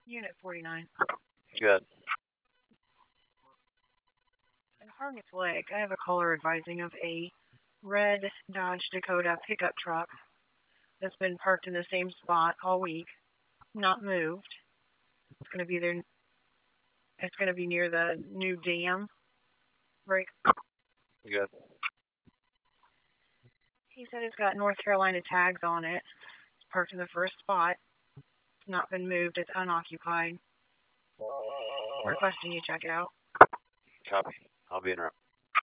Unit 49. Good. In Harness Lake, I have a caller advising of a red Dodge Dakota pickup truck that's been parked in the same spot all week, not moved. It's going to be there. It's going to be near the new dam. Right. Good. He said it's got North Carolina tags on it. It's parked in the first spot. It's not been moved. It's unoccupied. Requesting you check it out. Copy. I'll be in route.